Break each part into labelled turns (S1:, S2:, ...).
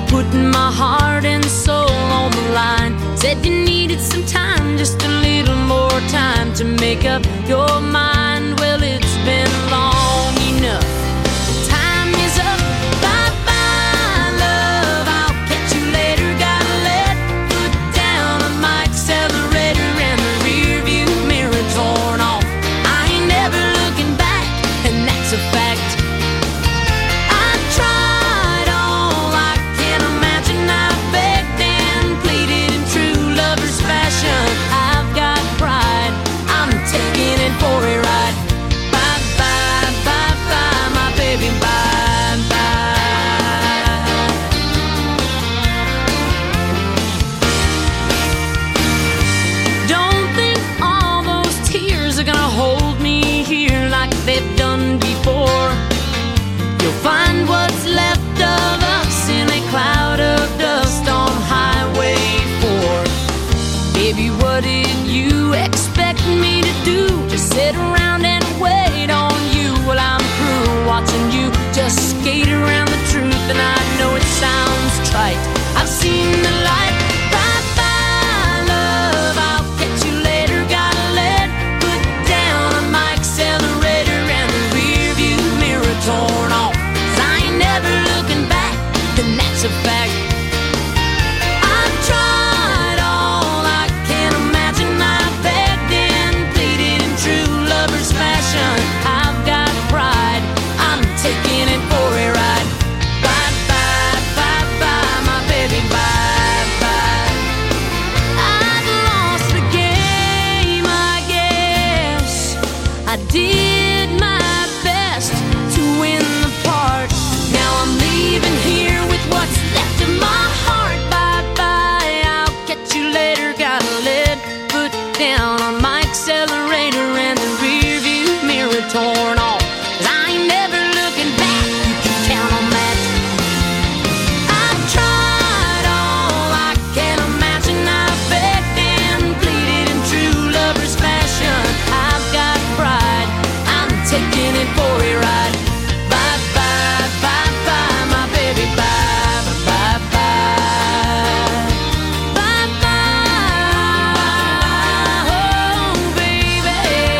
S1: putting my heart and soul on the line. Said you needed some time, just a little more time to make up your mind. Well, it's been long enough. Time is up. Bye-bye, love. I'll catch you later. Gotta let foot down on my accelerator and the rear view mirror torn off. I ain't never looking back, and that's a fact. I tried all I can imagine. I begged and pleaded in true lover's fashion. I've got pride. I'm taking it for a ride. Bye-bye, bye-bye, my baby, bye-bye. Don't think all those tears are gonna hold me here like they've done before. You'll find what's left of us in a cloud of dust on Highway 4. Baby, what did you expect me to do? Just sit around and wait on you while I'm through watching you just skate around the truth. And I know it sounds trite, I've seen the light. Bye-bye, love, I'll catch you later. Gotta let foot down on my accelerator and the rear view mirror torn off. 'Cause I ain't never looking back, and that's a fact. I've tried all I can imagine. I begged and pleaded in true lover's fashion. I've got pride. I'm taking it for a ride. Bye-bye, bye-bye, my baby, bye-bye. I've lost the game, I guess. I did my best to win the part. Now I'm leaving here with what's left of my heart. Bye-bye, I'll catch you later. Gotta let foot down on my accelerator and the rear view mirror torn off. 'Cause I ain't never looking back, you can count on that. I've tried all I can imagine. I begged and pleaded in true lover's fashion. I've got pride. I'm taking it for a ride. Bye-bye, bye-bye, my baby, bye-bye, bye-bye. Bye-bye, oh, baby.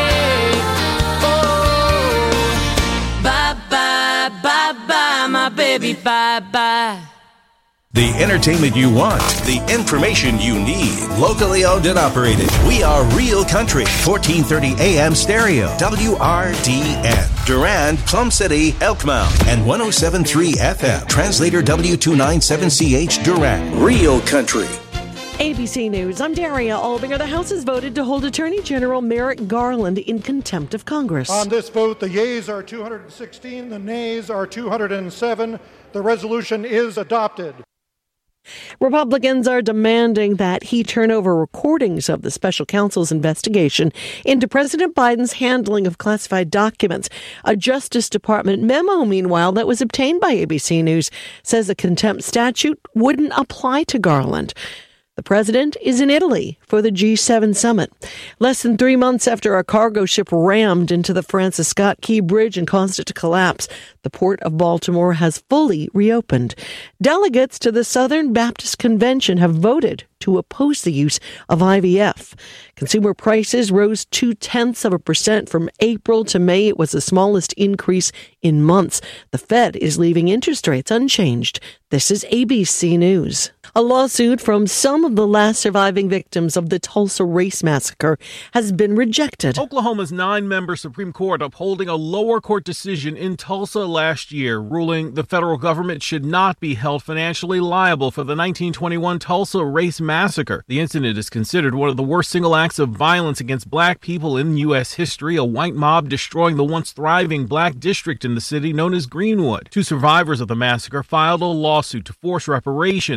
S1: Oh, bye-bye, bye-bye, my baby, bye-bye.
S2: The entertainment you want, the information you need. Locally owned and operated. We are Real Country, 1430 AM stereo, WRDN. Durand, Plum City, Elkmount, and 107.3 FM. Translator W297CH Durand. Real Country.
S3: ABC News, I'm Daria Albinger. The House has voted to hold Attorney General Merrick Garland in contempt of Congress.
S4: On this vote, the yeas are 216, the nays are 207. The resolution is adopted.
S3: Republicans are demanding that he turn over recordings of the special counsel's investigation into President Biden's handling of classified documents. A Justice Department memo, meanwhile, that was obtained by ABC News says the contempt statute wouldn't apply to Garland. The president is in Italy for the G7 summit. Less than 3 months after a cargo ship rammed into the Francis Scott Key Bridge and caused it to collapse, the Port of Baltimore has fully reopened. Delegates to the Southern Baptist Convention have voted to oppose the use of IVF. Consumer prices rose 0.2% from April to May. It was the smallest increase in months. The Fed is leaving interest rates unchanged. This is ABC News. A lawsuit from some of the last surviving victims of the Tulsa race massacre has been rejected.
S5: Oklahoma's 9-member Supreme Court upholding a lower court decision in Tulsa last year, ruling the federal government should not be held financially liable for the 1921 Tulsa race massacre. The incident is considered one of the worst single acts of violence against black people in U.S. history, a white mob destroying the once thriving black district in the city known as Greenwood. 2 survivors of the massacre filed a lawsuit to force reparations, but the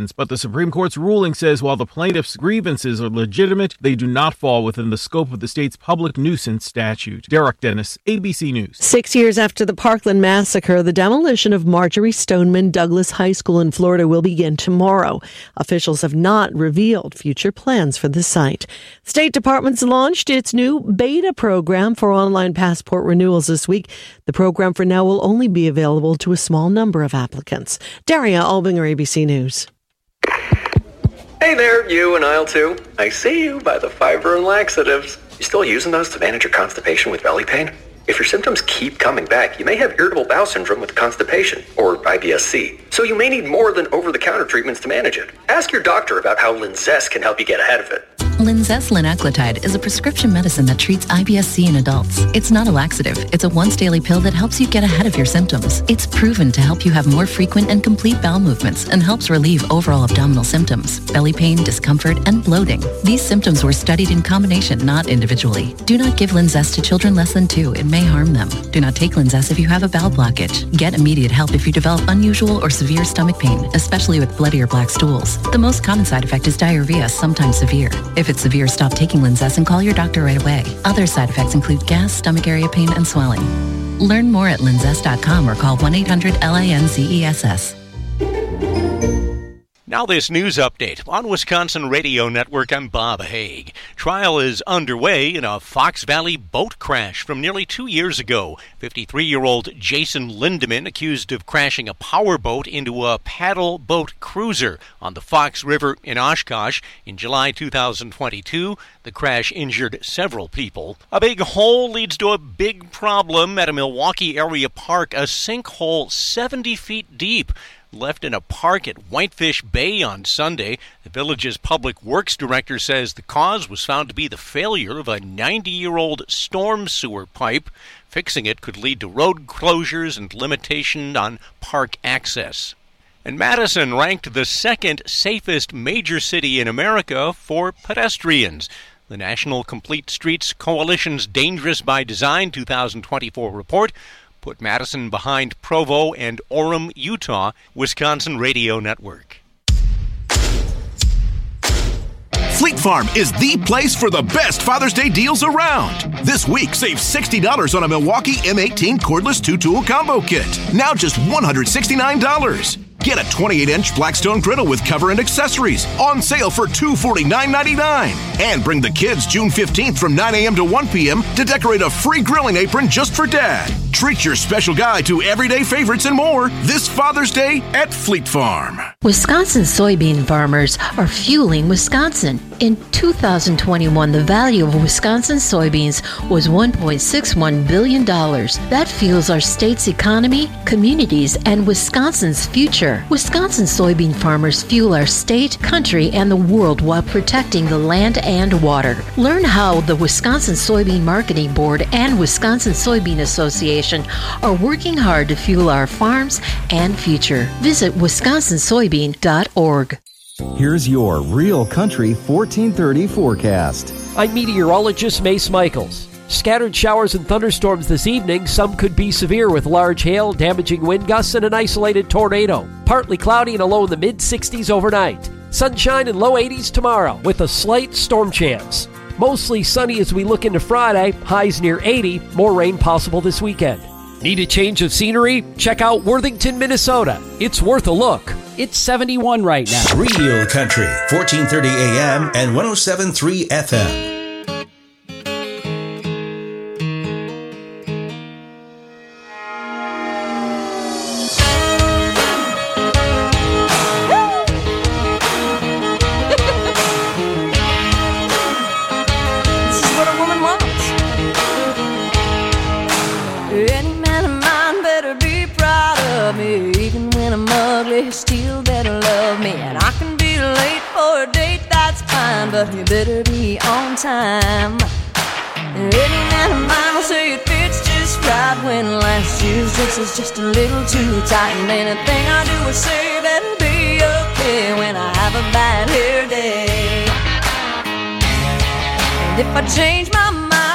S5: Supreme Court's ruling says while the plaintiffs' grievances are legitimate, they do not fall within the scope of the state's public nuisance statute. Derek Dennis, ABC News.
S3: 6 years after the Parkland massacre, the demolition of Marjory Stoneman Douglas High School in Florida will begin tomorrow. Officials have not revealed future plans for the site. State Department's launched its new beta program for online passport renewals this week. The program for now will only be available to a small number of applicants. Daria Albinger, ABC News.
S6: Hey there, you and aisle 2. I see you by the fiber and laxatives. You still using those to manage your constipation with belly pain? If your symptoms keep coming back, you may have irritable bowel syndrome with constipation, or IBS-C. So you may need more than over-the-counter treatments to manage it. Ask your doctor about how Linzess can help you get ahead of it.
S7: Linzess linaclotide is a prescription medicine that treats IBS-C in adults. It's not a laxative. It's a once-daily pill that helps you get ahead of your symptoms. It's proven to help you have more frequent and complete bowel movements and helps relieve overall abdominal symptoms, belly pain, discomfort, and bloating. These symptoms were studied in combination, not individually. Do not give Linzess to children less than 2. It may harm them. Do not take Linzess if you have a bowel blockage. Get immediate help if you develop unusual or severe stomach pain, especially with bloody or black stools. The most common side effect is diarrhea, sometimes severe. If it's severe, stop taking Linzess and call your doctor right away. Other side effects include gas, stomach area pain, and swelling. Learn more at linzess.com or call 1-800-LINZESS.
S8: Now this news update. On Wisconsin Radio Network, I'm Bob Haig. Trial is underway in a Fox Valley boat crash from nearly 2 years ago. 53-year-old Jason Lindeman accused of crashing a powerboat into a paddle boat cruiser on the Fox River in Oshkosh in July 2022. The crash injured several people. A big hole leads to a big problem at a Milwaukee area park, a sinkhole 70 feet deep. Left in a park at Whitefish Bay on Sunday. The village's public works director says the cause was found to be the failure of a 90-year-old storm sewer pipe. Fixing it could lead to road closures and limitation on park access. And Madison ranked the second safest major city in America for pedestrians. The National Complete Streets Coalition's Dangerous by Design 2024 report put Madison behind Provo and Orem, Utah. Wisconsin Radio Network.
S9: Fleet Farm is the place for the best Father's Day deals around. This week, save $60 on a Milwaukee M18 cordless 2-tool combo kit. Now just $169. Get a 28-inch Blackstone griddle with cover and accessories on sale for $249.99. And bring the kids June 15th from 9 a.m. to 1 p.m. to decorate a free grilling apron just for Dad. Treat your special guy to everyday favorites and more this Father's Day at Fleet Farm.
S10: Wisconsin soybean farmers are fueling Wisconsin. In 2021, the value of Wisconsin soybeans was $1.61 billion. That fuels our state's economy, communities, and Wisconsin's future. Wisconsin soybean farmers fuel our state, country, and the world while protecting the land and water. Learn how the Wisconsin Soybean Marketing Board and Wisconsin Soybean Association are working hard to fuel our farms and future. Visit wisconsinsoybean.org.
S11: Here's your Real Country 1430 forecast.
S12: I'm meteorologist Mace Michaels. Scattered showers and thunderstorms this evening. Some could be severe with large hail, damaging wind gusts, and an isolated tornado. Partly cloudy and a low in the mid-60s overnight. Sunshine and low 80s tomorrow with a slight storm chance. Mostly sunny as we look into Friday. Highs near 80. More rain possible this weekend. Need a change of scenery? Check out Worthington, Minnesota. It's worth a look. It's 71 right now.
S2: Real Country, 1430 AM and 107.3 FM.
S1: Still better love me, and I can be late for a date, that's fine, but you better be on time. Any man of mine will say it fits just right when last year's dress is just a little too tight, and anything I do or say better be okay when I have a bad hair day. And if I change my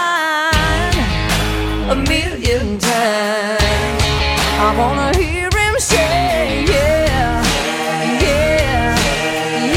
S1: mind a million times, I wanna hear him say, yeah.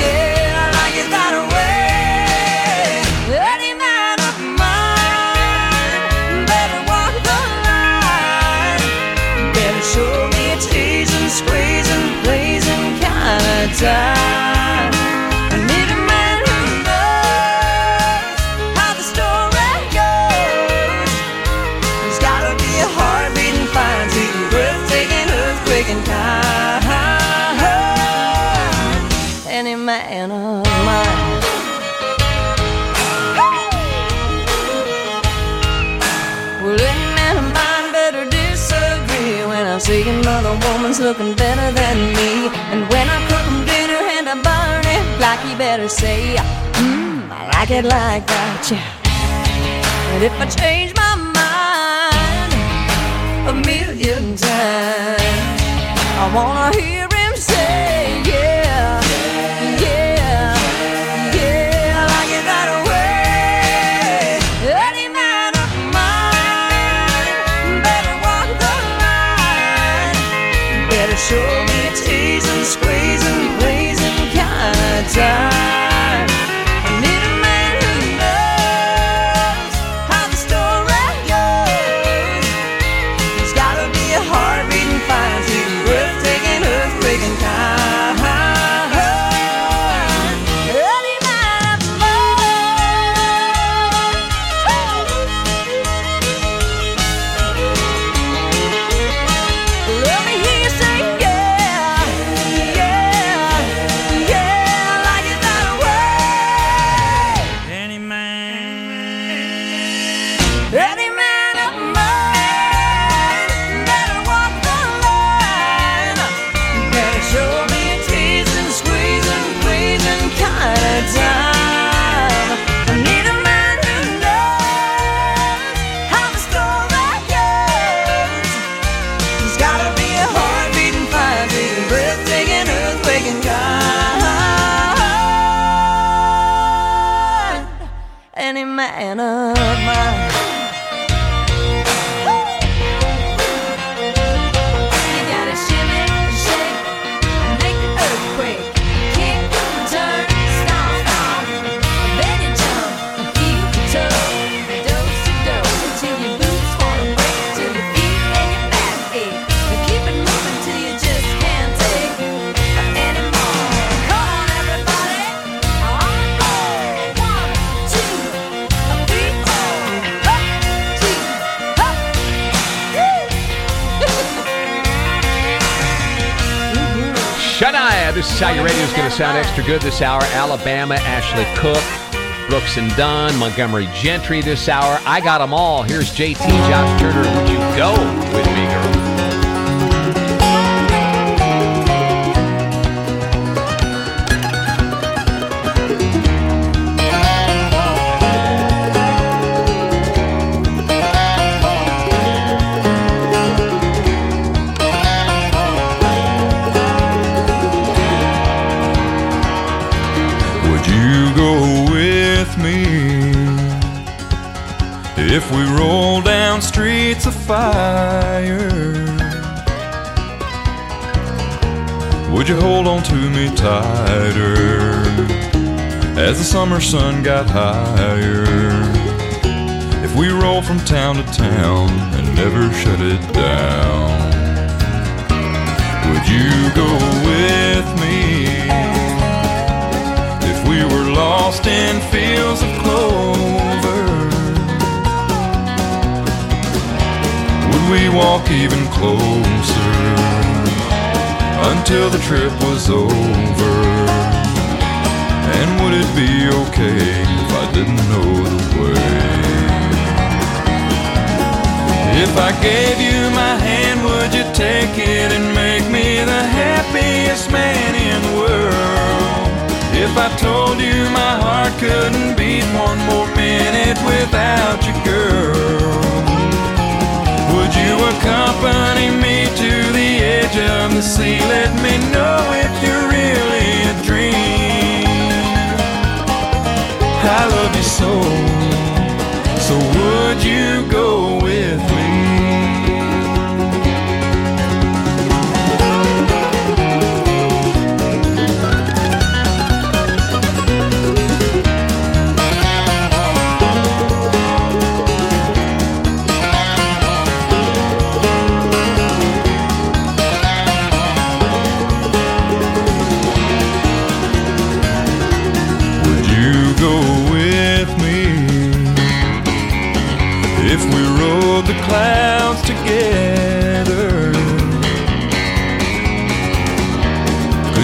S1: time. I need a man who knows how the story goes. There's gotta be a heart beating fine, sweet, breathtaking, earthquaking kind. Any man of mine. Well, any man of mine better disagree when I'm seeing another woman's looking better than me. And when I cook him dinner and I burn it like he better say, I like it like that, yeah. And if I change my mind a million times, I wanna hear him say, yeah, yeah, yeah, I like it that way. Any man of mine better walk the line, better show me a teasing, squeezing, blazing kind of time. I need a man who knows how the story goes. There's gotta be a heart beating fine, sweet, breathtaking, earthquaking kind. Any man of mine. Let me hear you say yeah, yeah, yeah, I like it that way. Any man of mine better walk the line, better show me a teasing, squeezing, pleasing kind of time. I need a man who knows how the story goes. There's gotta be a heart beating fine, beating, breathtaking, earthquaking kind. Any man of mine. You gotta shimmy, shake, and make the earthquake. Kick, turn, stomp, stomp. Then you jump and feel the toe. Dose to dose until your boots wanna break, till your feet and your back ache. But keep it moving till you just can't take anymore. Come on, everybody. On go. 1, 2, 3, 4. Up, 2, up.
S13: Shania, this is how your radio's going to sound extra good this hour. Alabama, Ashley Cook, Brooks and Dunn, Montgomery Gentry this hour. I got them all. Here's JT, Josh Turner. Would you go with me, girl?
S14: Would you go with me if we roll down streets of fire? Would you hold on to me tighter as the summer sun got higher? If we roll from town to town and never shut it down, would you go with me? If we were lost in fields of clover, would we walk even closer until the trip was over? And would it be okay if I didn't know the way? If I gave you my hand, would you take it and make me the happiest man in the world? If I told you my heart couldn't beat one more minute without you, girl, would you accompany me to the edge of the sea? Let me know if you're really a dream. I love you so would you go with me?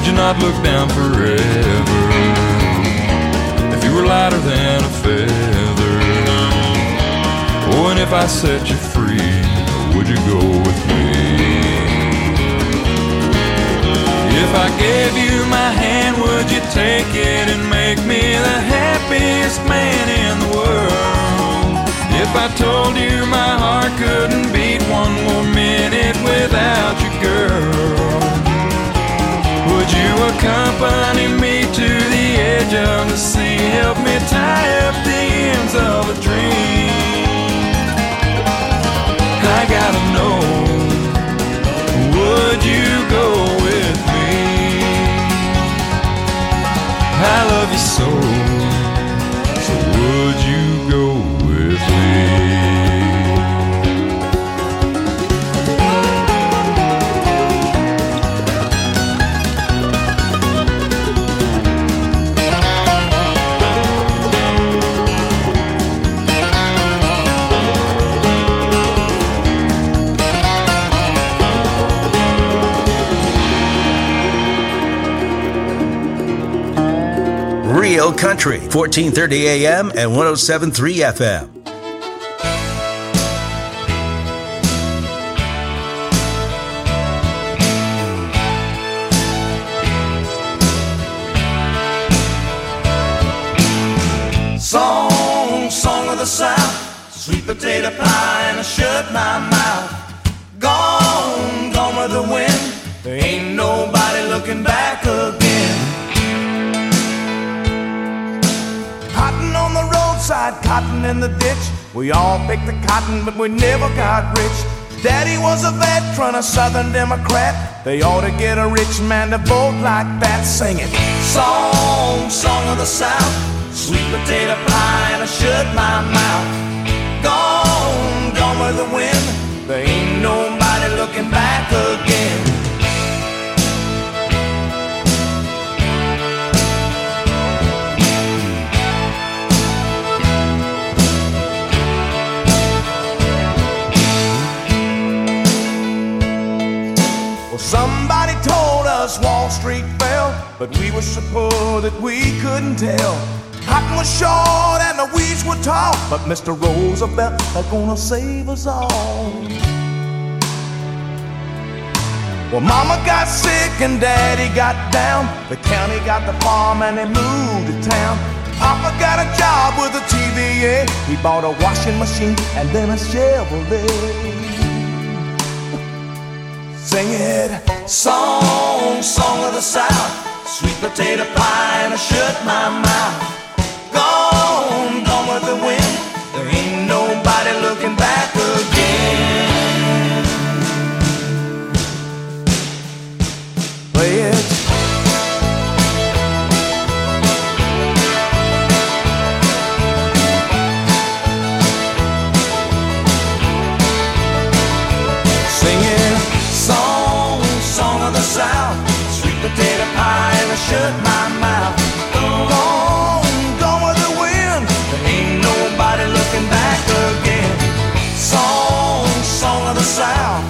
S14: would you not look down forever? If you were lighter than a feather, oh, and if I set you free, would you go with me? If I gave you my hand, would you take it and make me the happiest man in the world? If I told you my heart couldn't beat one more minute without you, girl, would you accompany me to the edge of the sea? Help me tie up the ends of a dream. I gotta know, would you go with me? I love you so, so would you go with me?
S2: Real Country, 1430 AM and 107.3 FM.
S15: Song of the South, sweet potato pie and I shut my mouth. Gone with the wind, there ain't nobody looking back again. Cotton on the roadside, cotton in the ditch. We all picked the cotton, but we never got rich. Daddy was a veteran, a Southern Democrat. They ought to get a rich man to vote like that. Singing song of the South, sweet potato pie and I shut my mouth. Gone with the wind, there ain't nobody looking back again. Somebody told us Wall Street fell, but we were so poor that we couldn't tell. Cotton was short and the weeds were tall, but Mr. Roosevelt is gonna save us all. Well, Mama got sick and Daddy got down. The county got the farm and they moved to town. Papa got a job with the TVA. He bought a washing machine and then a Chevrolet. Sing it, song of the South, sweet potato pie and I shut my mouth. Gone with the wind, there ain't nobody looking back again. Play it. South, sweet potato pie and I shut my mouth. Gone with the wind, there ain't nobody looking back again. Song of the South.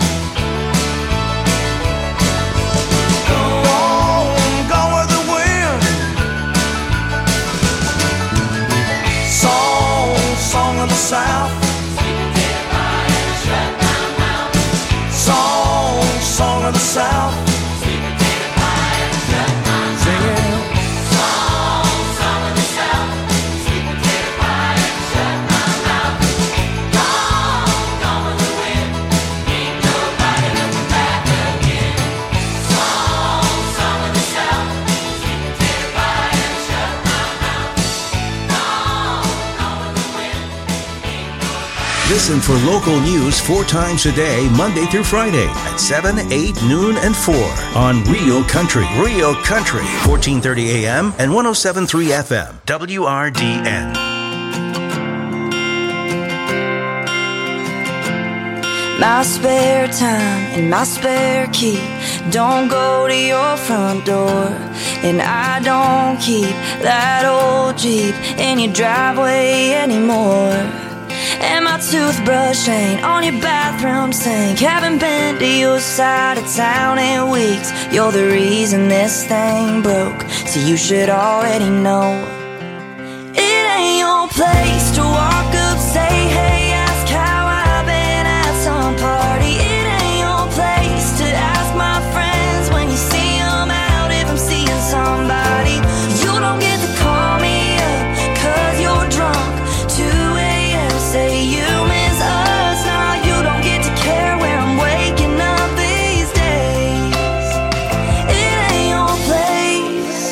S15: Gone with the wind. Song of the South. Sweet potato pie and I shut my mouth. Song of the South.
S2: Listen for local news 4 times a day, Monday through Friday at 7, 8, noon, and 4 on Real Country. Real Country, 1430 AM and 107.3 FM, WRDN.
S16: My spare time and my spare key don't go to your front door, and I don't keep that old Jeep in your driveway anymore. And my toothbrush ain't on your bathroom sink. Haven't been to your side of town in weeks. You're the reason this thing broke, so you should already know. It ain't your place to walk up, say hey, ask how I've been at some party. It ain't your place to ask my friends when you see them out if I'm seeing somebody. You don't get to call me up 'cause you're drunk. 2 a.m. say you miss us. Nah, you don't get to care where I'm waking up these days. It ain't your place.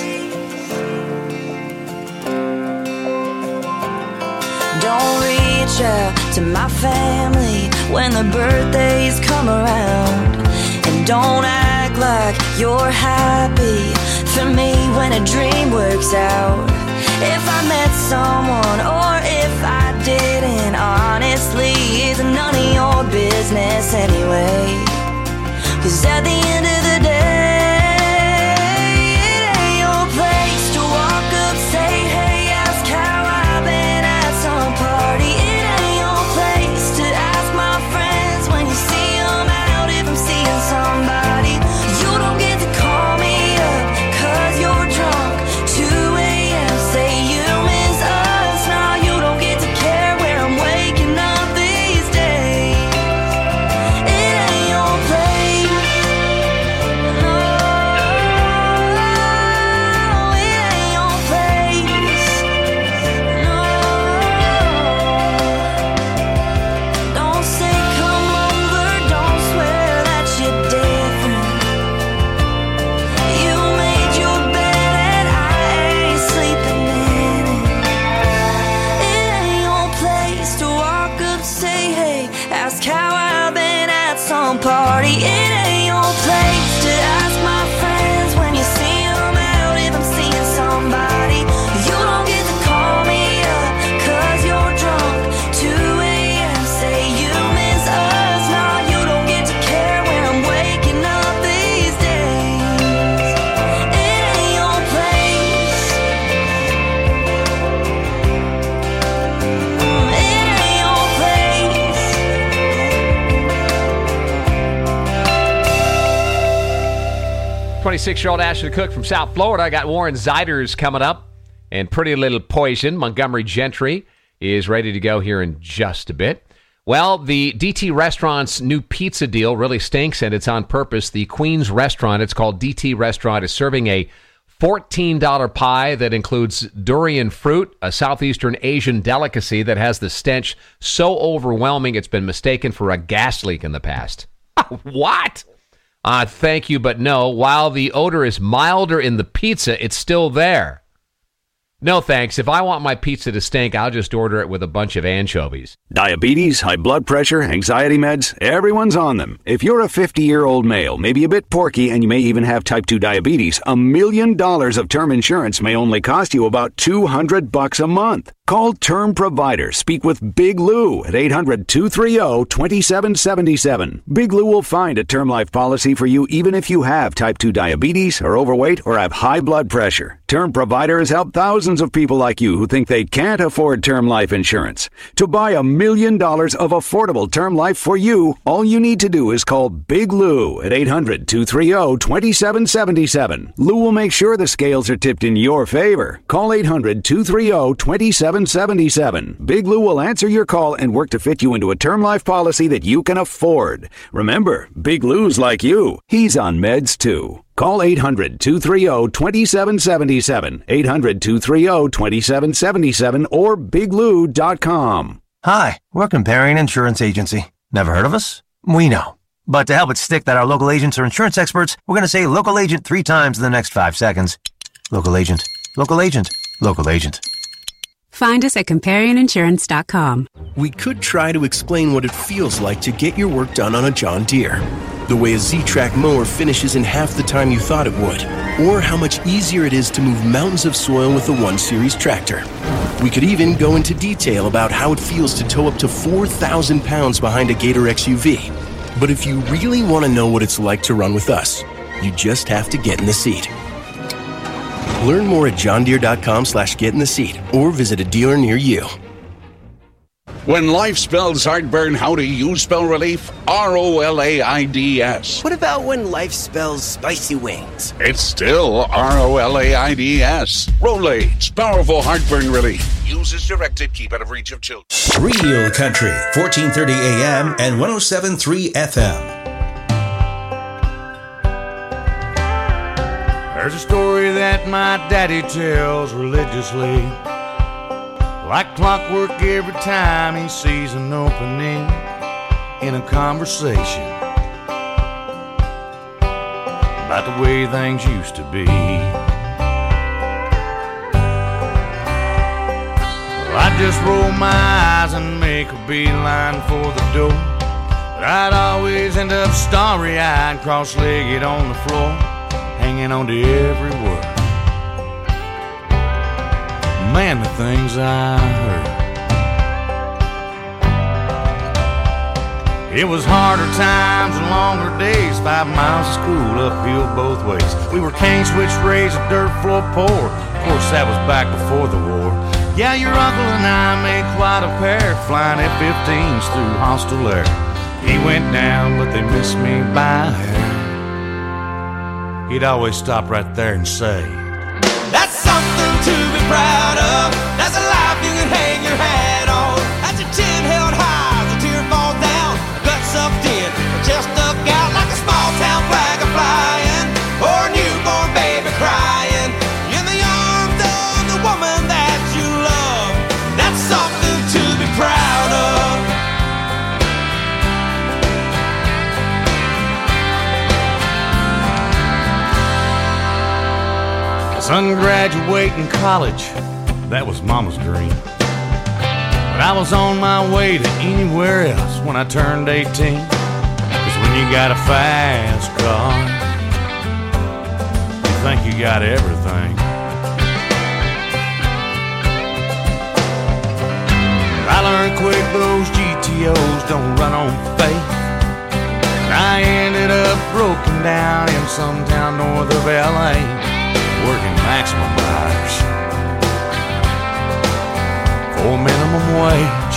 S16: Don't reach out to my family when the birthdays come around. And don't act like you're happy for me when a dream works out. If I met someone or if I didn't, honestly, it's none of your business anyway. 'Cause at the end of the day, it ain't your place to walk up, say hey, ask how I've been at some party. It ain't your place to ask my friends when you see them out if I'm seeing somebody. You don't get to call me up 'cause you're drunk. 2 a.m. say you miss us. Nah, you don't get to care where I'm waking up these days. It ain't your place. No, it ain't your place. No, don't say come over, don't swear that you're different. You made your bed and I ain't sleeping in it. It ain't your place to walk up, say hey, ask how I've been at some party. It ain't your place to ask my friends when you see them out if I'm seeing somebody. You don't get to call me up 'cause you're drunk. 2 a.m. say you miss us. Nah, you don't get to care where I'm waking up these days. It ain't your place. It ain't your place.
S13: 26-year-old Ashley Cook from South Florida. I got Warren Zeiders coming up. And Pretty Little Poison, Montgomery Gentry, is ready to go here in just a bit. Well, the DT Restaurant's new pizza deal really stinks, and it's on purpose. The Queens Restaurant, it's called DT Restaurant, is serving a $14 pie that includes durian fruit, a Southeastern Asian delicacy that has the stench so overwhelming it's been mistaken for a gas leak in the past. What? Thank you, but no. While the odor is milder in the pizza, it's still there. No thanks. If I want my pizza to stink, I'll just order it with a bunch of anchovies.
S17: Diabetes, high blood pressure, anxiety meds, everyone's on them. If you're a 50-year-old male, maybe a bit porky, and you may even have type 2 diabetes, $1 million of term insurance may only cost you about $200 a month. Call Term Provider. Speak with Big Lou at 800-230-2777. Big Lou will find a term life policy for you even if you have type 2 diabetes, are overweight, or have high blood pressure. Term Provider has helped thousands of people like you who think they can't afford term life insurance. To buy $1 million of affordable term life for you, all you need to do is call Big Lou at 800-230-2777. Lou will make sure the scales are tipped in your favor. Call 800-230-2777. Big Lou will answer your call and work to fit you into a term life policy that you can afford. Remember, Big Lou's like you. He's on meds too. Call 800-230-2777, 800-230-2777, or biglou.com.
S18: Hi, we're Comparion Insurance Agency. Never heard of us? We know. But to help it stick that our local agents are insurance experts, we're going to say local agent 3 times in the next 5 seconds. Local agent, local agent, local agent.
S19: Find us at ComparionInsurance.com.
S20: We could try to explain what it feels like to get your work done on a John Deere. The way a Z-Track mower finishes in half the time you thought it would. Or how much easier it is to move mountains of soil with the 1 Series tractor. We could even go into detail about how it feels to tow up to 4,000 pounds behind a Gator XUV. But if you really want to know what it's like to run with us, you just have to get in the seat. Learn more at johndeere.com/get-in-the-seat or visit a dealer near you.
S21: When life spells heartburn, how do you spell relief? ROLAIDS.
S22: What about when life spells spicy wings?
S21: It's still ROLAIDS. Rolaids, powerful heartburn relief. Use as directed, keep out of reach of children.
S2: Real Country, 1430 AM and 107.3 FM.
S15: There's a story that my daddy tells religiously, like clockwork every time he sees an opening in a conversation about the way things used to be. Well, I'd just roll my eyes and make a beeline for the door, but I'd always end up starry-eyed, cross-legged on the floor, hanging on to every word. Man, the things I heard. It was harder times and longer days, 5 miles of school uphill both ways. We were cane switch raised, a dirt floor poor. Of course, that was back before the war. Yeah, your uncle and I made quite a pair, flying F-15s through hostile air. He went down, but they missed me by a hair. He'd always stop right there and say, "That's something to be proud of. That's a life you can hang your hat on. That's your chin held high, the tear falls down, gut sucked in, chest stuck out like a small town flag flying, or a newborn baby crying in the arms of the woman that you love. That's something to be proud of." Son graduating college, that was Mama's dream. But I was on my way to anywhere else when I turned 18. 'Cause when you got a fast car, you think you got everything. But I learned quick those GTOs don't run on faith. And I ended up broken down in some town north of LA, working maximum hours for minimum wage.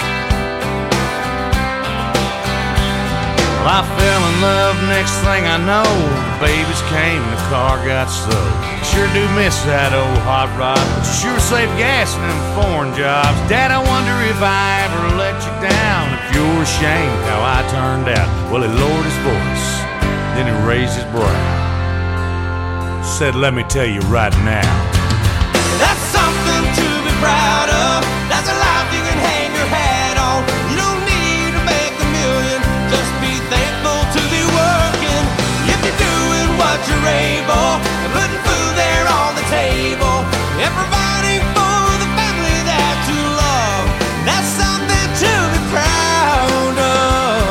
S15: Well, I fell in love, next thing I know, the babies came and the car got sold. Sure do miss that old hot rod, but you sure save gas in them foreign jobs. Dad, I wonder if I ever let you down, if you're ashamed how I turned out. Well, he lowered his voice, then he raised his brow, said, "Let me tell you right now, that's something to be proud of. That's a life you can hang your hat on. You don't need to make a million, just be thankful to be working. If you're doing what you're able, and putting food there on the table, and providing for the family that you love, that's something to be proud of.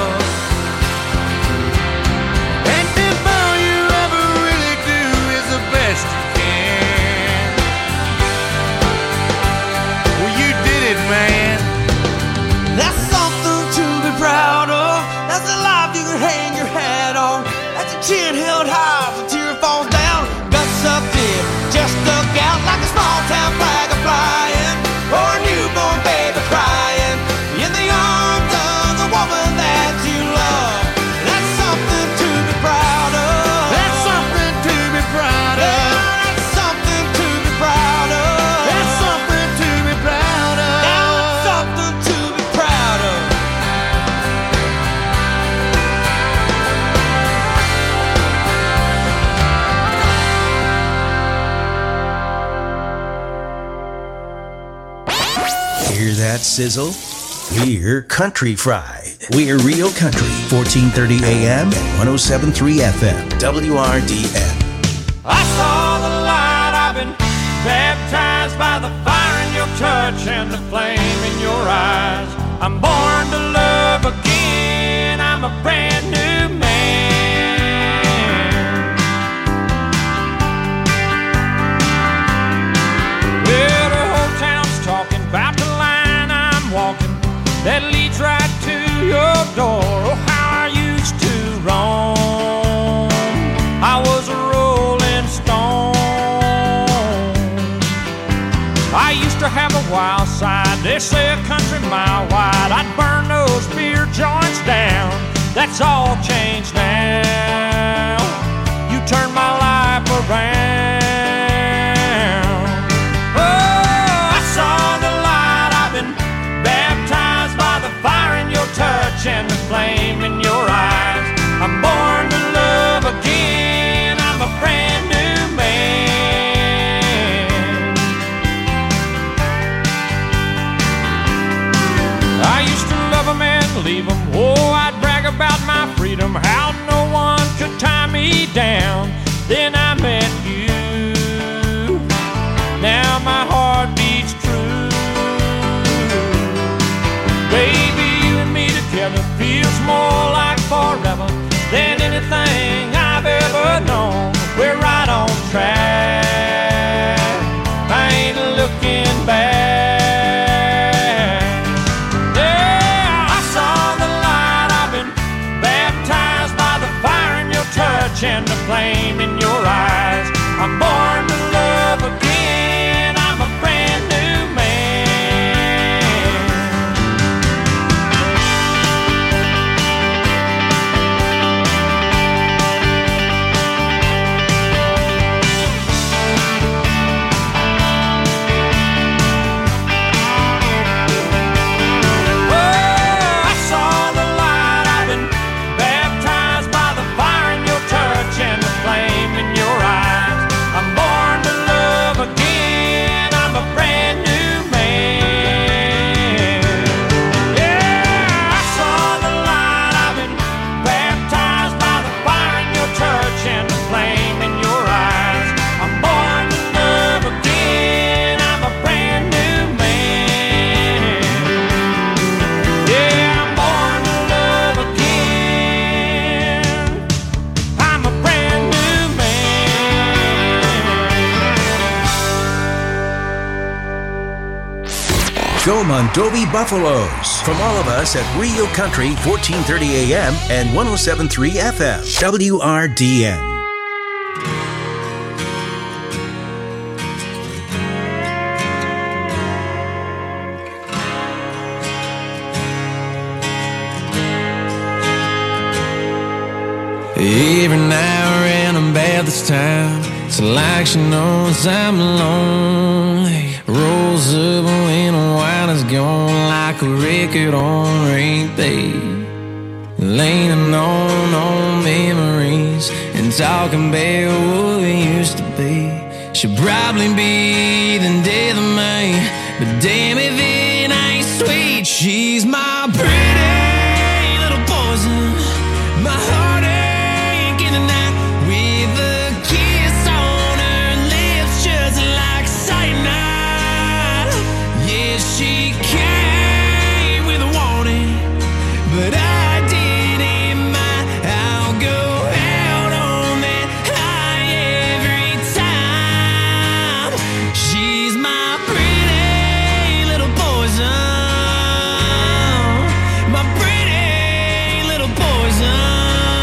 S15: And if all you ever really do is the best you can, well, you did it, man. That's something to be proud of. That's a life you can hang your hat on. That's a chin held high, the tear falls down, gut sucked in, just stuck out like a small town flag flying, or a newborn baby crying in the arms of the woman that you love. That's something to be proud of. That's something to be proud of. Yeah, that's something to be proud of. That's something to be proud of. That's something to be proud of.
S2: Hear that sizzle? We're Country Fried. We're Real Country, 1430 AM and 107.3 FM, WRDN.
S14: I saw the light, I've been baptized by the fire in your touch and the flame in your eyes. I'm born to love again, I'm a brand new man. Well, the whole town's talking about the line I'm walking that leads right to your door. Oh, how I used to roam, I was a rolling stone. I used to have a wild side
S4: They say a country mile wide, I'd burn those beer joints down. That's all changed now. You turned my life around. Oh, I saw the light. I've been baptized by the fire in your touch and the flame in your eyes. I'm born to love again. I'm a brand new man. I used to love a man, leave him. Oh, I'd brag about my freedom, how no one could tie me down. Then I met you. Now my heart beats true. Baby, you and me together feels more like forever than anything I've ever known. We're right on track. I ain't looking back. Yeah, I saw the light. I've been baptized by the fire in your touch and the flame in your eyes. I'm born to love again. I'm a brand new man. Oh, I saw the light. I've been baptized by the fire in your touch and the flame in your eyes. I'm born to love again. I'm a brand new man. Yeah, I saw the light. I've been baptized by the fire in your touch and the flame in your eyes. I'm born to love again. I'm a brand new man. Yeah, I'm born to love again. I'm a brand new
S2: Go Mondovi Buffaloes. From all of us at Real Country 1430 AM and 107.3 FM. WRDN.
S14: Every now and about this time, it's like she knows I'm lonely. Rolls up when the wine is gone, like a record on repeat. Leaning on memories and talking about what we used to be. She'll probably be the death of me, but damn if it ain't sweet. She's my pretty little poison, my heartache in the night, with a kiss on her lips just like cyanide. Yeah, she came with a warning, but I didn't mind. I'll go out on that high every time. She's my pretty little poison, my pretty little poison.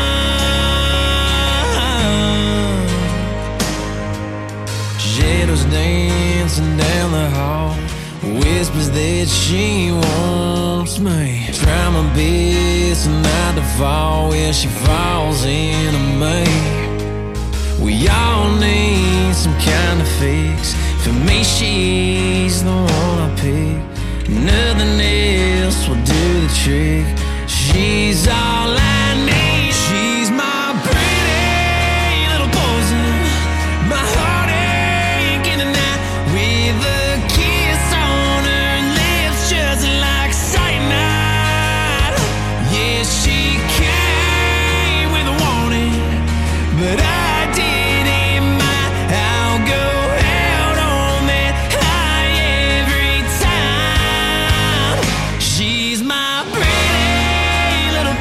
S14: Shadows dancing down the hall, whispers that she wants me. Try my best not to fall where she falls into me. We all need some kind of fix. For me, she's the one I pick. Nothing else will do the trick. She's all I need. She's my pretty little poison, my heartache in the night, with a kiss on her lips just like cyanide. Yeah, she came with a warning, but I didn't mind. I'll go out on that high every time. She's my pretty little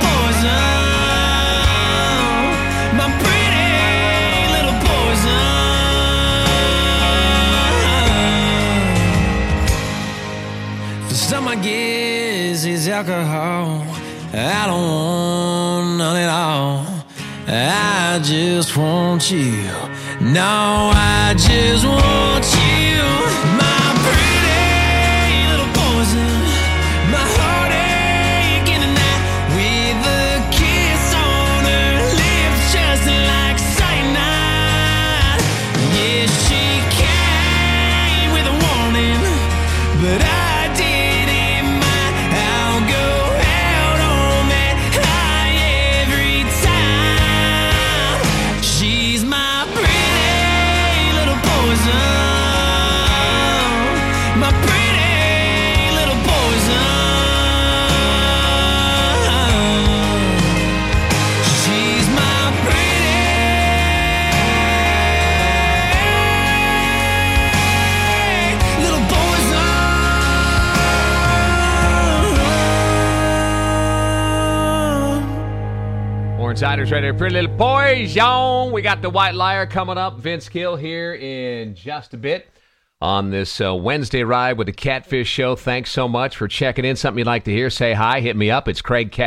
S14: poison, my pretty little poison. For some, I guess it's alcohol. I don't want none at all. I just want you. No, I just want you. My pretty little poison.
S13: Insiders right here. Pretty little poison. We got the White Liar coming up. Vince Gill here in just a bit on this Wednesday ride with the Catfish Show. Thanks so much for checking in. Something you'd like to hear, say hi, hit me up. It's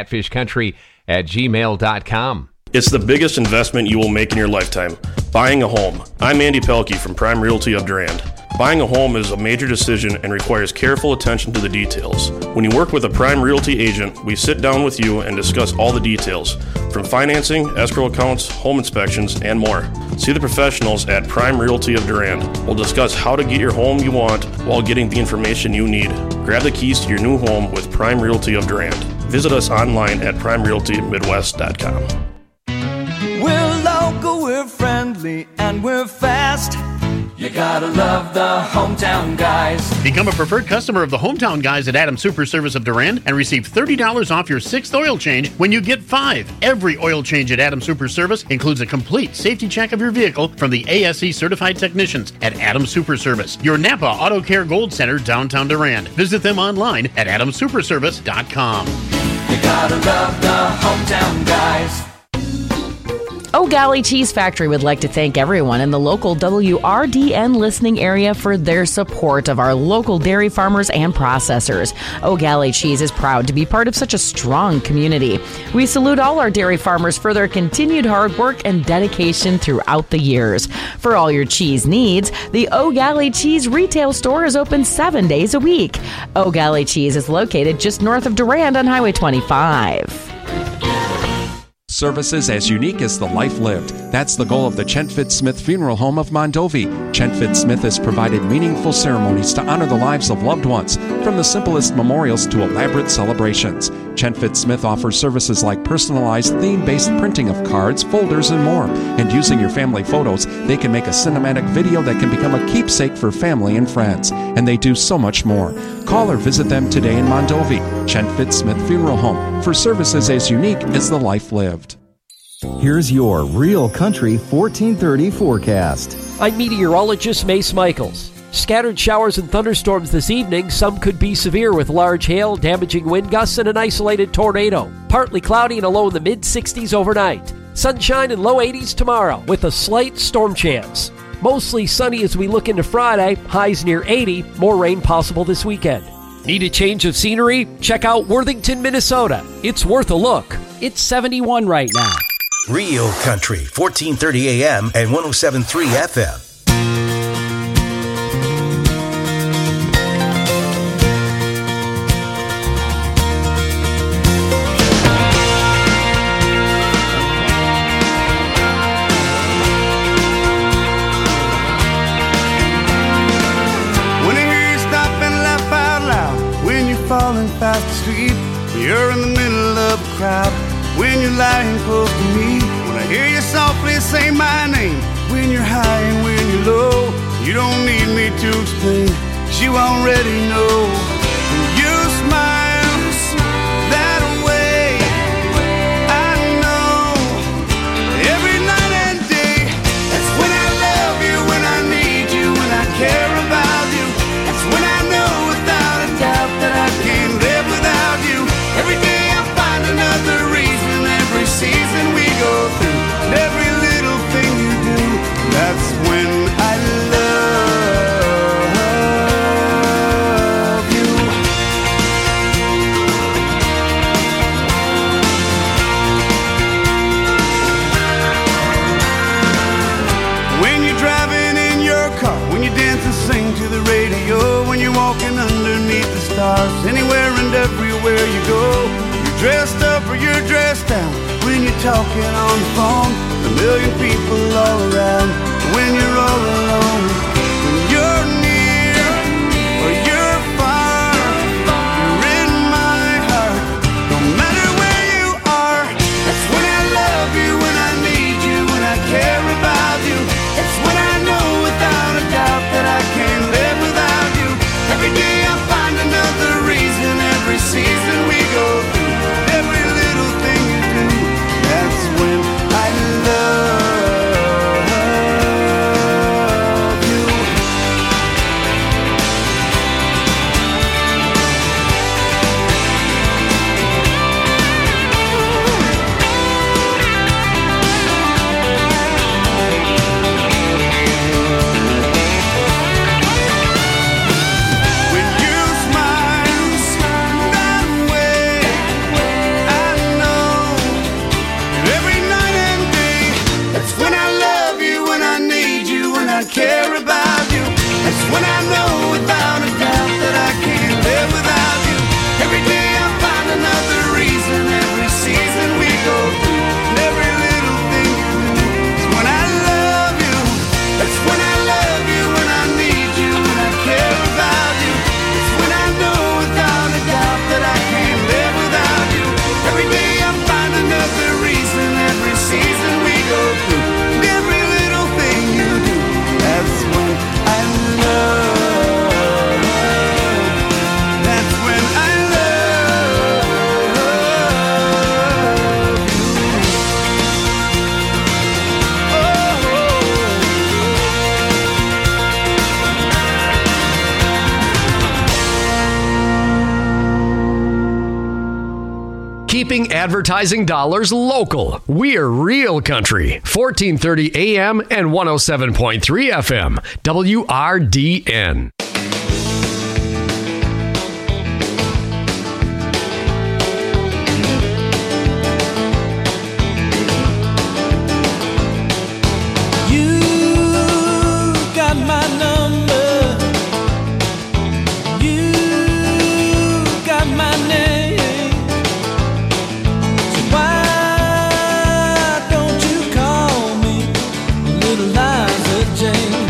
S13: CraigCatfishCountry@gmail.com.
S3: It's the biggest investment you will make in your lifetime, buying a home. I'm Andy Pelkey from Prime Realty of Durand. Buying a home is a major decision and requires careful attention to the details. When you work with a Prime Realty agent, we sit down with you and discuss all the details, from financing, escrow accounts, home inspections, and more. See the professionals at Prime Realty of Durand. We'll discuss how to get your home you want while getting the information you need. Grab the keys to your new home with Prime Realty of Durand. Visit us online at primerealtymidwest.com.
S14: We're local, we're friendly, and we're fast. You gotta love the Hometown Guys.
S5: Become a preferred customer of the Hometown Guys at Adams Super Service of Durand and receive $30 off your 6th oil change when you get 5. Every oil change at Adams Super Service includes a complete safety check of your vehicle from the ASE certified technicians at Adams Super Service, your Napa Auto Care Gold Center, downtown Durand. Visit them online at adamsuperservice.com.
S14: You gotta love the Hometown Guys.
S23: O'Galley Cheese Factory would like to thank everyone in the local WRDN listening area for their support of our local dairy farmers and processors. O'Galley Cheese is proud to be part of such a strong community. We salute all our dairy farmers for their continued hard work and dedication throughout the years. For all your cheese needs, the O'Galley Cheese retail store is open 7 days a week. O'Galley Cheese is located just north of Durand on Highway 25.
S24: Services as unique as the life lived. That's the goal of the Chentfit Smith Funeral Home of Mondovi. Chentfit Smith has provided meaningful ceremonies to honor the lives of loved ones, from the simplest memorials to elaborate celebrations. Chentfit Smith offers services like personalized theme-based printing of cards, folders, and more. And using your family photos, they can make a cinematic video that can become a keepsake for family and friends. And they do so much more. Call or visit them today in Mondovi. Chentfit Smith Funeral Home, for services as unique as the life lived.
S11: Here's your Real Country 1430 forecast.
S12: I'm meteorologist Mace Michaels. Scattered showers and thunderstorms this evening. Some could be severe with large hail, damaging wind gusts, and an isolated tornado. Partly cloudy and a low in the mid-60s overnight. Sunshine and low 80s tomorrow with a slight storm chance. Mostly sunny as we look into Friday. Highs near 80. More rain possible this weekend. Need a change of scenery? Check out Worthington, Minnesota. It's worth a look. It's 71 right now.
S2: Real Country, 1430 AM and 107.3 FM.
S15: When I hear you stop and laugh out loud, when you're falling fast asleep, you're in the middle of a crowd. When you're lying close to me, when I hear you softly say my name, when you're high and when you're low, you don't need me to explain, 'cause you already know. When you smile that way, I know every night and day, that's when I love you, when I need you, when I care about you. That's when I know without a doubt that I can't live without you. Every day I find another reason, every season we go through, and every little thing you do, that's when I love you. When you're driving in your car, when you dance and sing to the radio, when you're walking underneath the stars, anywhere and everywhere you go, you're dressed up or you're dressed down, when you're talking on the phone, a million people all around, when you're all alone, when you're near or you're far, you're in my heart, no matter where you are. That's when I love you, when I need you, when I care about you. That's when I know without a doubt that I can't live without you. Every day I find another reason, every season we go through, every little thing you do, that's when I love I care about you. That's when I know without a doubt that I can't live without you. Every day I find another reason, every season we go through, and every little thing you do is when I love you. That's when I love you, when I need you, when I care about you. It's when I know without a doubt that I can't live without you. Every day I find another reason, every season we go through, and every little thing you do. That's when I love. That's when I love
S6: you. Keeping advertising dollars local. We're Real Country. 1430 AM and 107.3 FM. WRDN.
S14: Got my number. You got my name. So why don't you call me Little Liza Jane?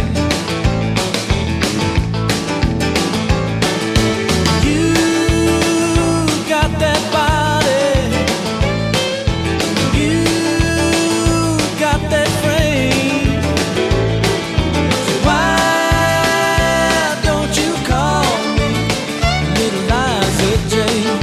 S14: You got that body. You got that frame. Why don't you call me Little Liza Jane?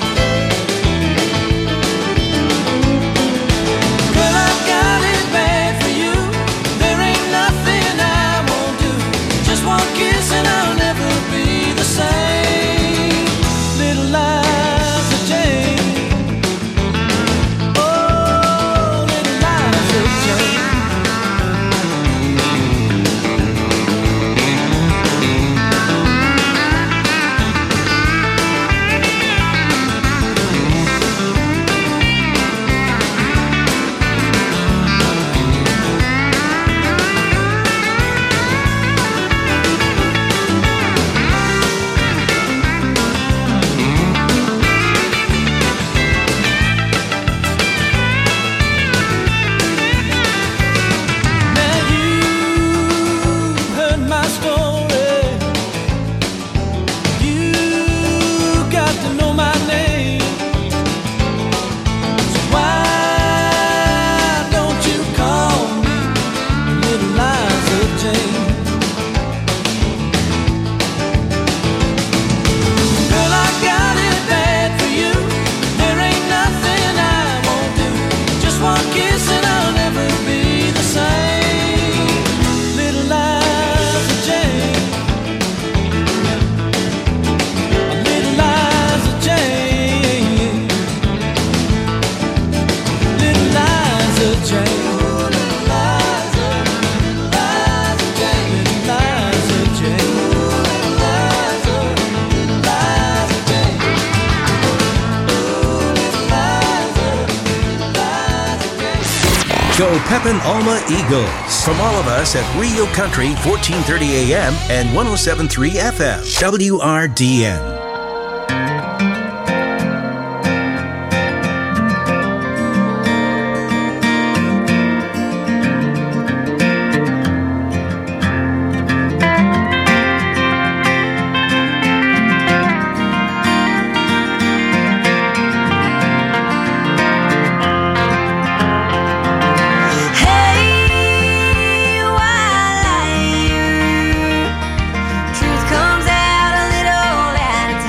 S14: Girl, I got it bad for you. There ain't nothing I won't do. Just one kiss and I'll never be the same. Little Liza Jane. Oh, Little Liza Jane. Now you've heard my story. You got to know my name. So why don't you call me Little Liza Jane? Girl, I got it bad for you. There ain't nothing I won't do. Just one kiss and I'll never be the same. Little Liza Jane. Little Liza Jane. Little Liza Jane. Little Liza, Liza Jane. Little Liza Jane. Liza, Liza Jane.
S2: Go Pepin Alma Eagles. From all of us at Real Country 1430 AM and 107.3 FM. WRDN.
S16: Hey, while I hear truth comes out a little louder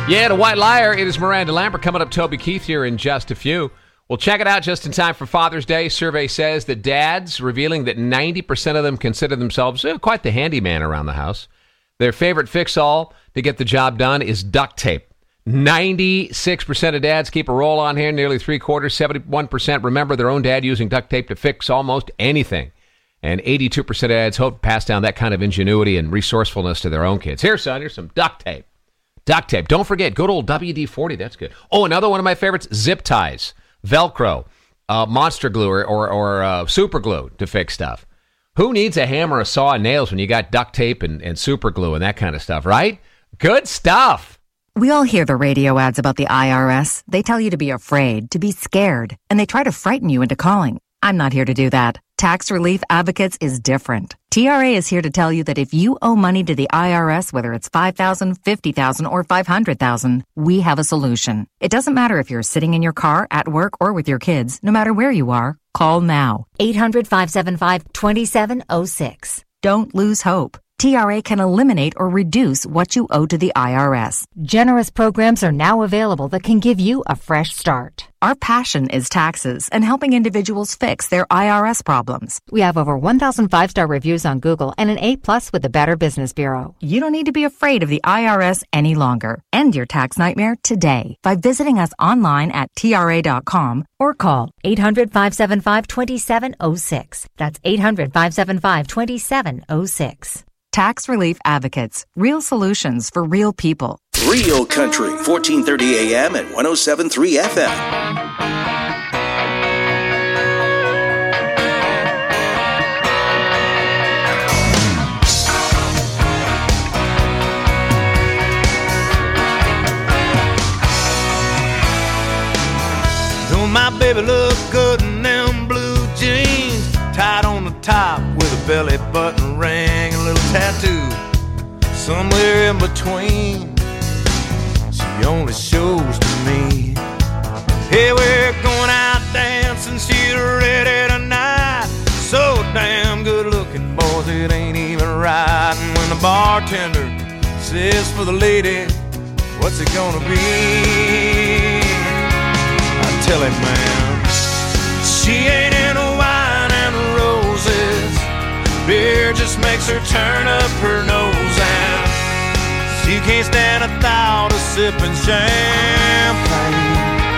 S13: Yeah, the White Liar. It is Miranda Lambert. Coming up, Toby Keith here in just a few. We'll check it out just in time for Father's Day. Survey says that dads revealing that 90% of them consider themselves quite the handyman around the house. Their favorite fix-all to get the job done is duct tape. 96% of dads keep a roll on here, nearly three-quarters, 71% remember their own dad using duct tape to fix almost anything. And 82% of dads hope to pass down that kind of ingenuity and resourcefulness to their own kids. Here, son, here's some duct tape. Duct tape. Don't forget, good old WD-40. That's good. Oh, another one of my favorites, zip ties, Velcro, monster glue or super glue to fix stuff. Who needs a hammer, a saw, and nails when you got duct tape and super glue and that kind of stuff, right? Good stuff.
S7: We all hear the radio ads about the IRS. They tell you to be afraid, to be scared, and they try to frighten you into calling. I'm not here to do that. Tax Relief Advocates is different. TRA is here to tell you that if you owe money to the IRS, whether it's $5,000, $50,000, or $500,000, we have a solution. It doesn't matter if you're sitting in your car, at work, or with your kids. No matter where you are, call now. 800-575-2706. Don't lose hope. TRA can eliminate or reduce what you owe to the IRS.
S8: Generous programs are now available that can give you a fresh start.
S7: Our passion is taxes and helping individuals fix their IRS problems.
S8: We have over 1,000 5-star reviews on Google and an A+ with the Better Business Bureau.
S7: You don't need to be afraid of the IRS any longer. End your tax nightmare today by visiting us online at TRA.com
S8: or call 800-575-2706. That's 800-575-2706.
S7: Tax Relief Advocates. Real solutions for real people.
S2: Real Country, 1430 AM and 107.3 FM.
S15: Don't my baby look good in them blue jeans, tied on the top with a belly button ring and a little tattoo somewhere in between. She only shows to me. Hey, we're going out dancing, she's ready tonight. So damn good looking, boys, it ain't even right. And when the bartender says for the lady, what's it gonna be? I tell him, man, she ain't into wine and roses. Beer just makes her turn up her nose, and she can't stand a thought of sipping champagne.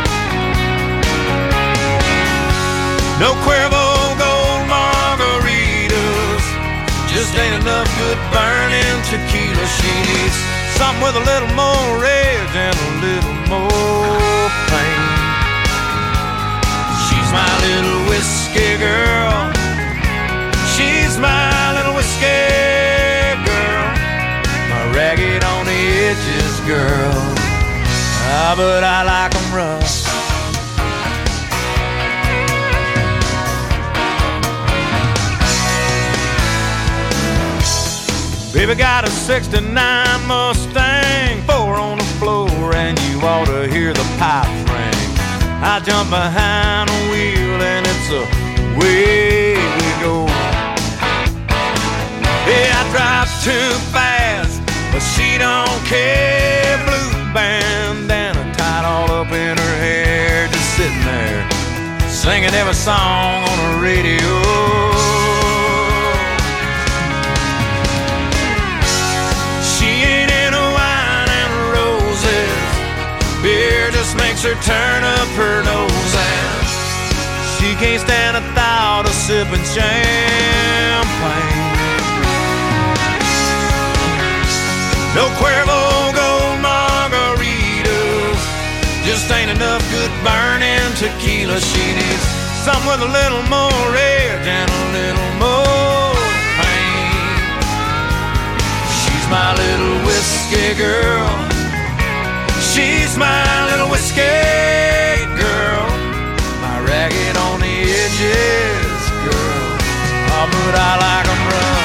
S15: No Cuervo Gold margaritas, just ain't enough good burning tequila. She needs something with a little more rage and a little more pain. She's my little whiskey girl. She's my little whiskey girl. My ragged on the edges girl. Ah, but I like 'em rough. Baby got a 69 Mustang, 4 on the floor, and you ought to hear the pipes ring. I jump behind the wheel and it's away we go. Yeah, I drive too fast, but she don't care. Blue bandana tied all up in her hair, just sitting there, singing every song on the radio. She ain't into wine and roses. Beer just makes her turn up her nose, and she can't stand a thought of sipping champagne. No Cuervo Gold margaritas, just ain't enough good burning tequila. She needs something with a little more rage and a little more pain. She's my little whiskey girl. She's my little whiskey girl. My ragged on the edges girl. Oh, but I like 'em rough.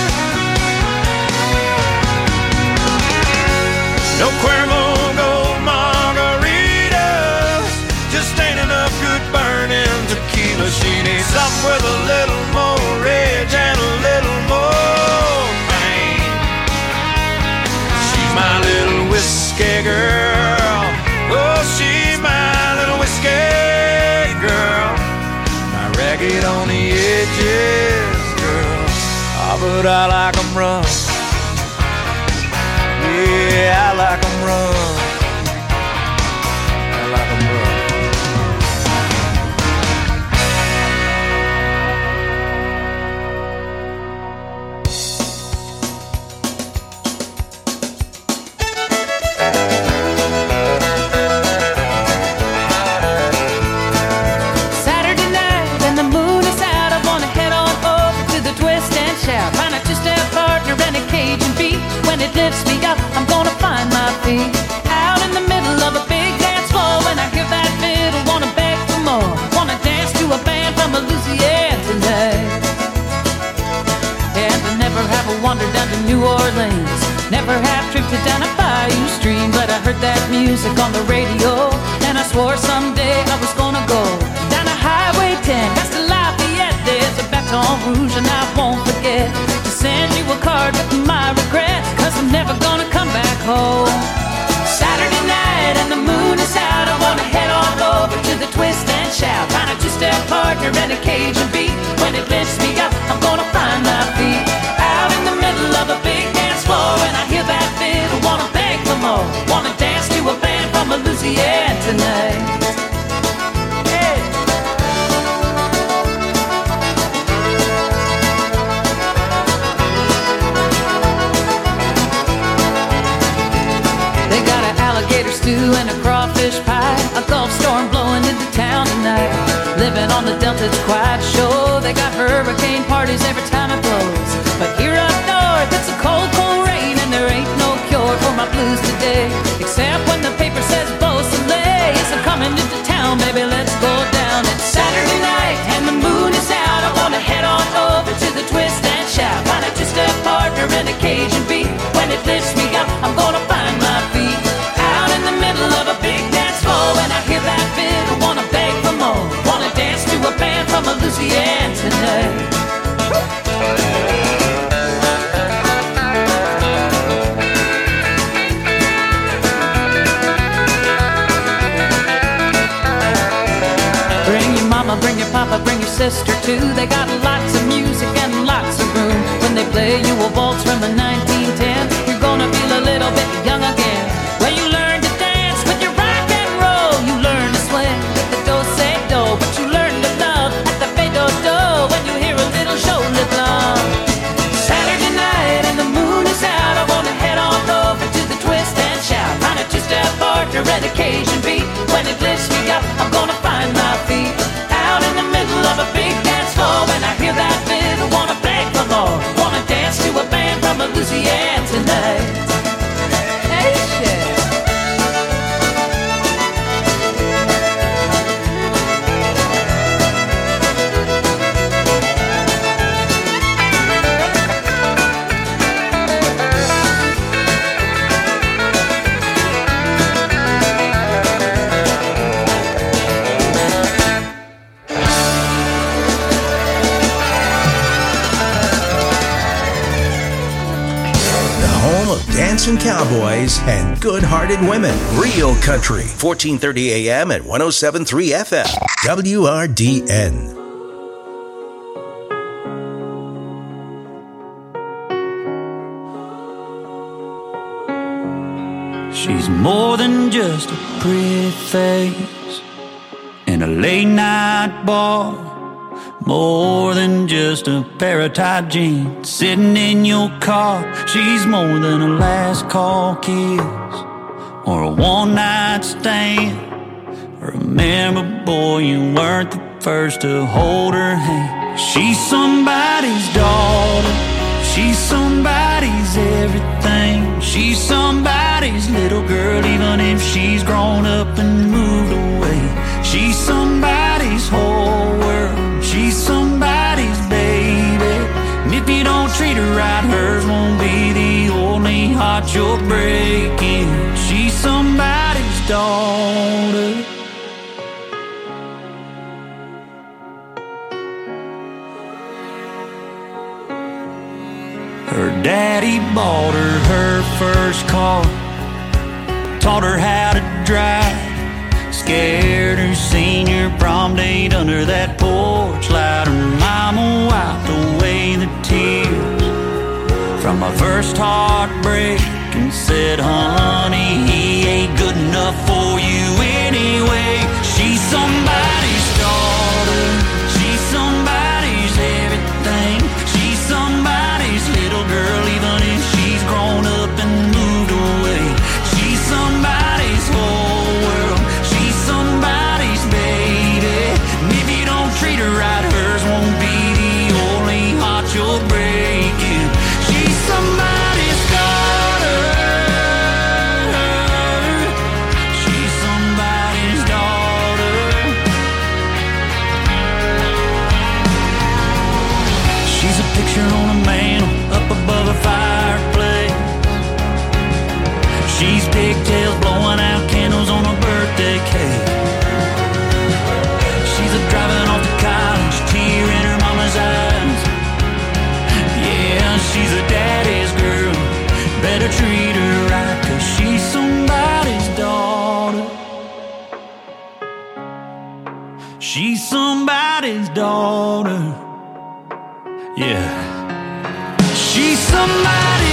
S15: No Cuervo Gold
S14: but I like them rough. Yeah, I like them rough. I like them rough.
S1: Saturday night and the moon is out. I wanna head on over to the twist and shout. Find a two-step partner and a Cajun beat. When it lifts me up, I'm gonna find my feet. Out in the middle of a big dance floor. When I hear that fiddle, wanna beg for more. Wanna dance to a band from Louisiana tonight. And I never have wandered down to New Orleans. Never have drifted down a bayou stream. But I heard that music on the radio, and I swore someday I was gonna go down a Highway 10 past the Lafayette. There's a Baton Rouge and I won't forget to send you a card with my regret, 'cause I'm never gonna come back home. Saturday night and the moon is out. I wanna head on over to the twist and shout. Find a two-step partner and a Cajun beat. When it lifts me up, I'm gonna find my feet. Out in the middle of a big dance floor, and I hear that fiddle, wanna beg for more. Wanna dance to a band from Louisiana tonight. Hey. They got an alligator stew and a crawfish pie. A Gulf storm blowing into town tonight. Living on the Delta, it's quite sure. They got hurricane parties every time it blows. But here up north, it's a cold, cold rain, and there ain't no cure for my blues today. Except when the paper says Beausoleil. Yes, I'm coming into town, baby, let's go down. It's Saturday night and the moon is out. I wanna head on over to the twist and shout. Find a two-step partner and a Cajun beat. When it lifts me up, I'm gonna find my feet. Out in the middle of a big dance floor, and I hear that fiddle, wanna beg for more. Wanna dance to a band from Louisiana tonight. Bring your mama, bring your papa, bring your sister too. They got lots of music and lots of room. When they play you a waltz from the 1910, you're gonna feel a little bit young again. When you learn to dance with your rock and roll, you learn to swing with the do-say-do, but you learn to love at the fade-do-do when you hear a little shoulder bluff. Saturday night and the moon is out. I wanna head on over to the twist and shout. Find a two-step partner and a Cajun beat. When it lifts me up, I'm gonna find my feet. Out in the middle of a big dance floor, when I hear that fiddle, wanna beg for more. Wanna dance to a band from Louisiana tonight. Hey, shit.
S2: Dancing cowboys and good-hearted women. Real Country, 1430 AM at 107.3 FM. WRDN.
S14: She's more than just a pretty face in a late-night bar. More than just a pair of tight jeans sitting in your car. She's more than a last call kiss or a one-night stand. Remember, boy, you weren't the first to hold her hand. She's somebody's daughter. She's somebody's everything. She's somebody's little girl, even if she's grown up and moved away. She's somebody's whole world. She's somebody's baby. And if you don't treat her right, hers won't be the only heart you're breaking. She's somebody's daughter. Her daddy bought her first car, taught her how to drive, scared her senior prom date under that porch light. Her mama wiped away the tears
S4: first heartbreak and said, honey, he ain't good enough for you anyway. She's somebody's daughter, she's somebody's everything, she's somebody's little girl, even if she's grown up and moved away. She's somebody's whole world, she's somebody's baby, and if you don't treat her right, hers won't be the only heart you're breaking. She's somebody's daughter, she's somebody's daughter. She's a picture on a mantle up above a fireplace. She's pigtails blowing out candles on a birthday cake. She's a driving off to college, tear in her mama's eyes. Yeah, she's a daddy's girl, better treat her right, 'cause she's somebody's daughter. She's somebody's daughter. Yeah. She's somebody's